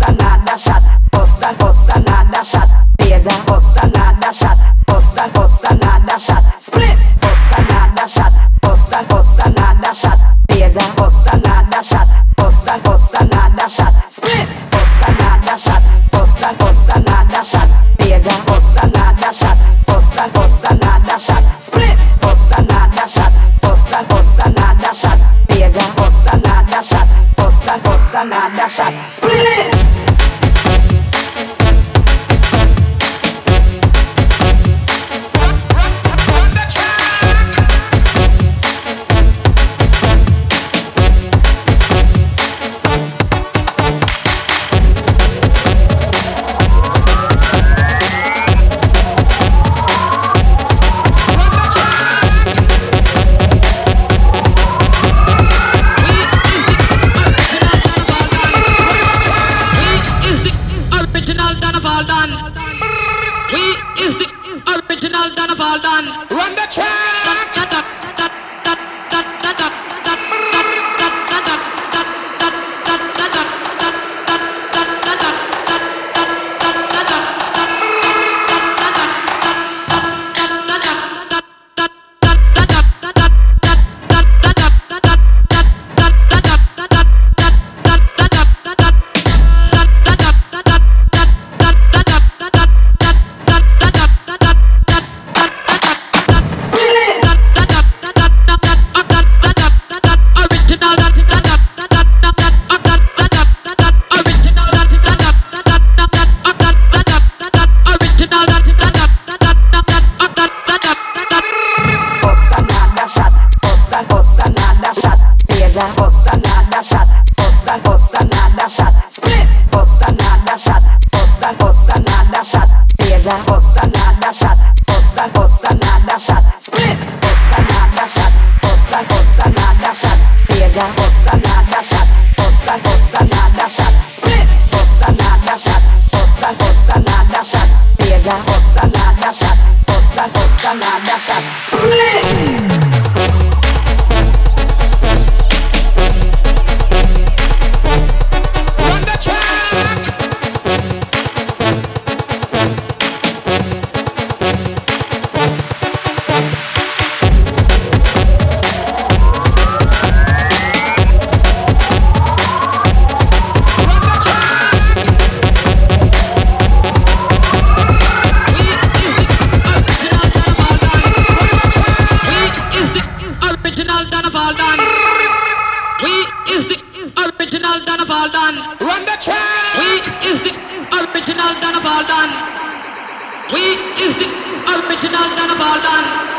another shot. Bust another shot. Blazer, bust another shot. Bust another shot. Split, bust another shot. Bust another shot. Blazer, bust another shot. Bust another shot. Split, bust another shot. Bust another shot. Blazer, bust another shot. Bust another shot. Split, bust another shot. Bust another shot. Blazer, bust another shot. Bust another shot. Split. Run the track. Run the track. We is the original Donna Valdan. We is the original Donna Valdan.